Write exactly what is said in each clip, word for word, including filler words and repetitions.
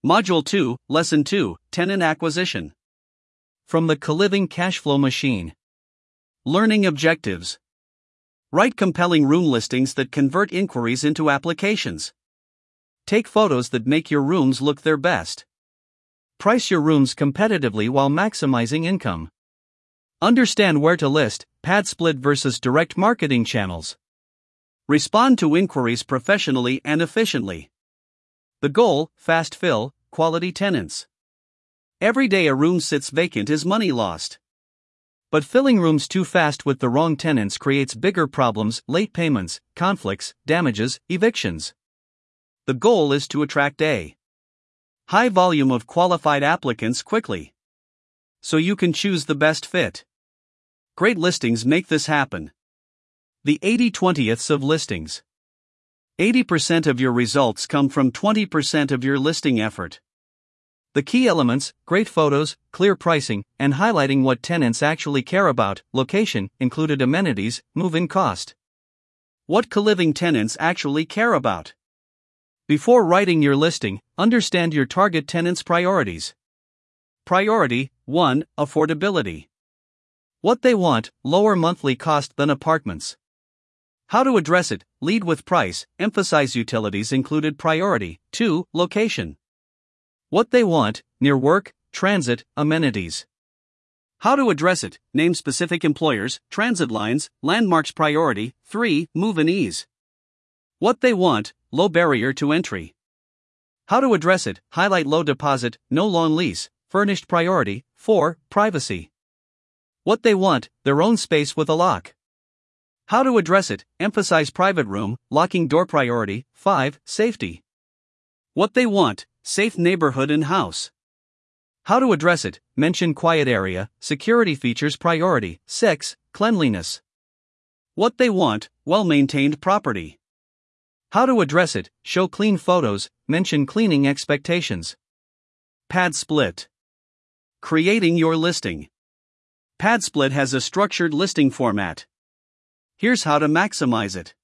Module two, Lesson two, Tenant Acquisition. From the Co-Living Cashflow Machine. Learning Objectives. Write compelling room listings that convert inquiries into applications. Take photos that make your rooms look their best. Price your rooms competitively while maximizing income. Understand where to list, pad split versus direct marketing channels. Respond to inquiries professionally and efficiently. The goal: fast fill, quality tenants. Every day a room sits vacant is money lost. But filling rooms too fast with the wrong tenants creates bigger problems: late payments, conflicts, damages, evictions. The goal is to attract a high volume of qualified applicants quickly, so you can choose the best fit. Great listings make this happen. The eighty twenty-ths of listings. eighty percent of your results come from twenty percent of your listing effort. The key elements: great photos, clear pricing, and highlighting what tenants actually care about. Location, included amenities, move-in cost. What co-living tenants actually care about. Before writing your listing, understand your target tenants' priorities. Priority one. Affordability. What they want: lower monthly cost than apartments. How to address it: lead with price, emphasize utilities included. Priority two. Location. What they want: near work, transit, amenities. How to address it: name specific employers, transit lines, landmarks. Priority three. Move-in ease. What they want: low barrier to entry. How to address it: highlight low deposit, no long lease, furnished. Priority four. Privacy. What they want: their own space with a lock. How to address it: emphasize private room, locking door. Priority five. Safety. What they want: safe neighborhood and house. How to address it: mention quiet area, security features. Priority six. Cleanliness. What they want: well-maintained property. How to address it: show clean photos, mention cleaning expectations. Pad split. Creating your listing. Pad split has a structured listing format. Here's how to maximize it.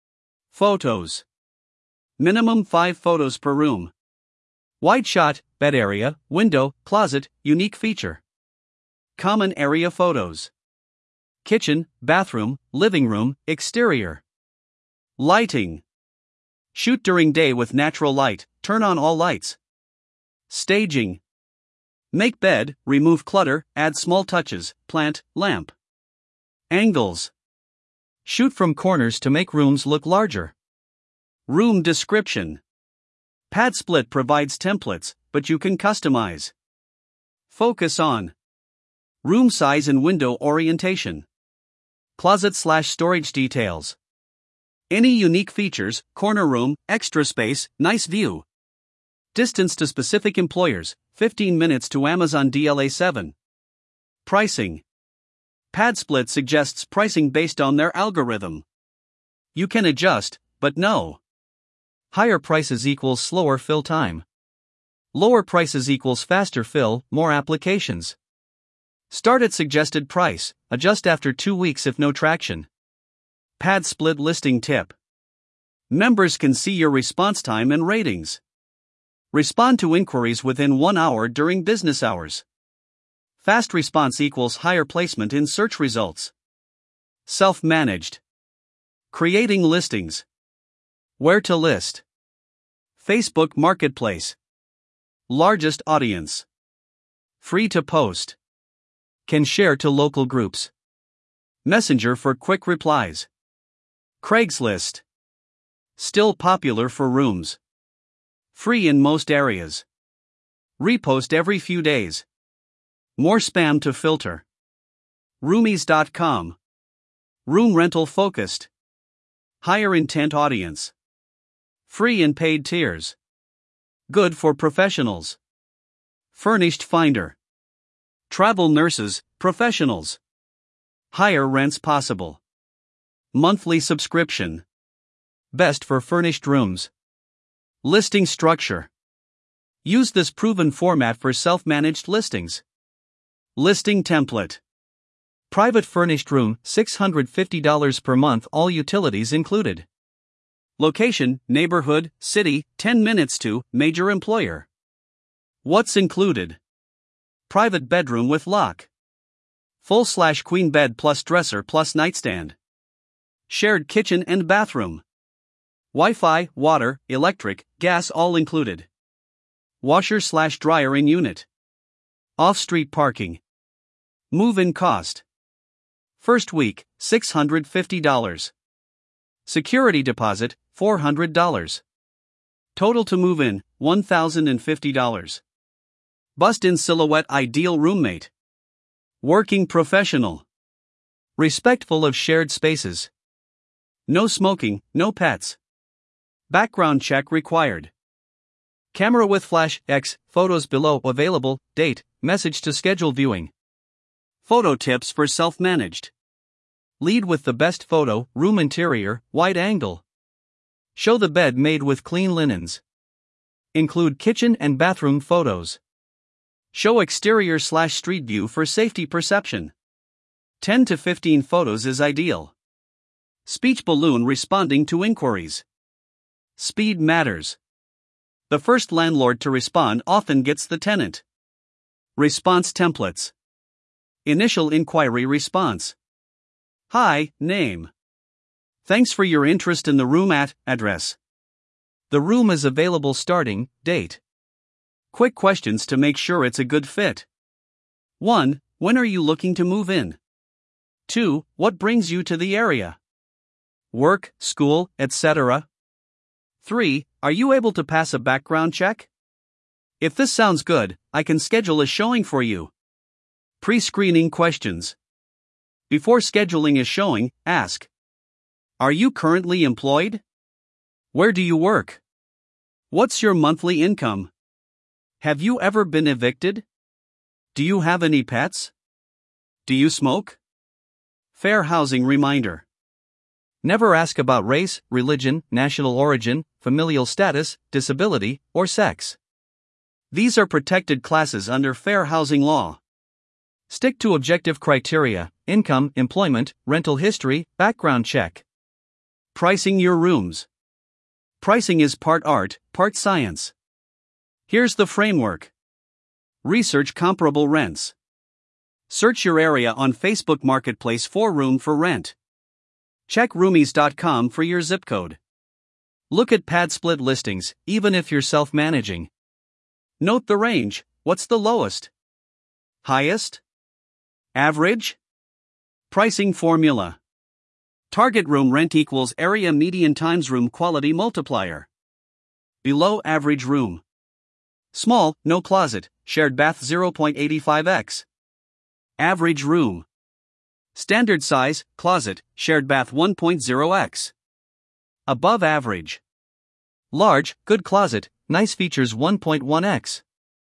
Photos. Minimum five photos per room. Wide shot, bed area, window, closet, unique feature. Common area photos. Kitchen, bathroom, living room, exterior. Lighting. Shoot during day with natural light, turn on all lights. Staging. Make bed, remove clutter, add small touches, plant, lamp. Angles. Shoot from corners to make rooms look larger. Room description. Pad split provides templates, but you can customize. Focus on room size and window orientation. Closet slash storage details. Any unique features: corner room, extra space, nice view. Distance to specific employers: fifteen minutes to Amazon D L A seven. Pricing. Pad split suggests pricing based on their algorithm. You can adjust, but no. Higher prices equals slower fill time. Lower prices equals faster fill, more applications. Start at suggested price, adjust after two weeks if no traction. Pad split listing tip. Members can see your response time and ratings. Respond to inquiries within one hour during business hours. Fast response equals higher placement in search results. Self-managed. Creating listings. Where to list. Facebook Marketplace. Largest audience. Free to post. Can share to local groups. Messenger for quick replies. Craigslist. Still popular for rooms. Free in most areas. Repost every few days. More spam to filter. Roomies dot com. Room rental focused. Higher intent audience. Free and paid tiers. Good for professionals. Furnished Finder. Travel nurses, professionals. Higher rents possible. Monthly subscription. Best for furnished rooms. Listing structure. Use this proven format for self-managed listings. Listing template. Private furnished room, six hundred fifty dollars per month, all utilities included. Location, neighborhood, city, ten minutes to, major employer. What's included? Private bedroom with lock. Full slash queen bed plus dresser plus nightstand. Shared kitchen and bathroom. Wi-Fi, water, electric, gas all included. Washer slash dryer in unit. Off-street parking. Move-in cost. First week, six hundred fifty dollars. Security deposit, four hundred dollars. Total to move in, one thousand fifty dollars. Bust-in silhouette ideal roommate. Working professional. Respectful of shared spaces. No smoking, no pets. Background check required. Camera with flash, X, photos below available, date, message to schedule viewing. Photo tips for self-managed. Lead with the best photo, room interior, wide angle. Show the bed made with clean linens. Include kitchen and bathroom photos. Show exterior slash street view for safety perception. ten to fifteen photos is ideal. Speech balloon responding to inquiries. Speed matters. The first landlord to respond often gets the tenant. Response templates. Initial inquiry response. Hi, name. Thanks for your interest in the room at, address. The room is available starting, date. Quick questions to make sure it's a good fit. one. When are you looking to move in? two. What brings you to the area? Work, school, et cetera. three. Are you able to pass a background check? If this sounds good, I can schedule a showing for you. Pre-screening questions. Before scheduling a showing, ask. Are you currently employed? Where do you work? What's your monthly income? Have you ever been evicted? Do you have any pets? Do you smoke? Fair housing reminder. Never ask about race, religion, national origin, familial status, disability, or sex. These are protected classes under fair housing law. Stick to objective criteria: income, employment, rental history, background check. Pricing your rooms. Pricing is part art, part science. Here's the framework. Research comparable rents. Search your area on Facebook Marketplace for room for rent. Check roomies dot com for your zip code. Look at pad split listings, even if you're self-managing. Note the range. What's the lowest? Highest? Average? Pricing formula. Target room rent equals area median times room quality multiplier. Below average room. Small, no closet, shared bath zero point eight five x. Average room. Standard size, closet, shared bath one point zero x. Above average. Large, good closet, nice features one point one x.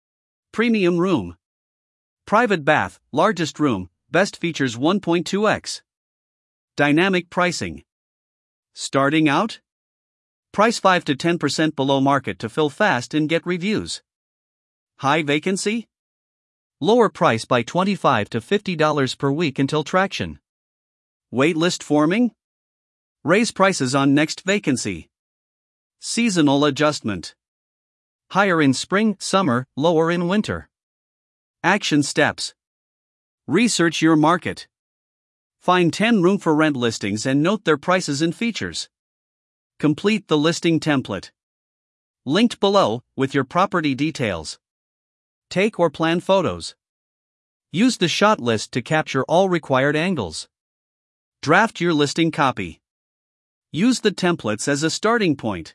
Premium room. Private bath, largest room, best features one point two x. Dynamic pricing. Starting out? Price five to ten percent below market to fill fast and get reviews. High vacancy? Lower price by twenty-five to fifty dollars per week until traction. Waitlist forming? Raise prices on next vacancy. Seasonal adjustment. Higher in spring, summer, lower in winter. Action steps. Research your market. Find ten room for rent listings and note their prices and features. Complete the listing template. Linked below, with your property details. Take or plan photos. Use the shot list to capture all required angles. Draft your listing copy. Use the templates as a starting point.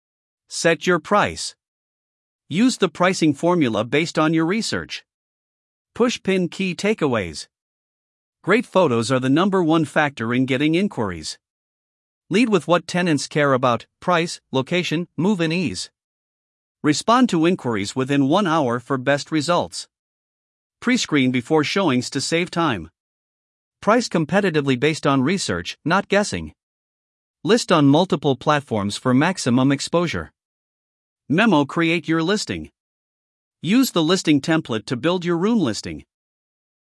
Set your price. Use the pricing formula based on your research. Push pin key takeaways. Great photos are the number one factor in getting inquiries. Lead with what tenants care about: price, location, move-in ease. Respond to inquiries within one hour for best results. Pre-screen before showings to save time. Price competitively based on research, not guessing. List on multiple platforms for maximum exposure. Memo: create your listing. Use the listing template to build your room listing.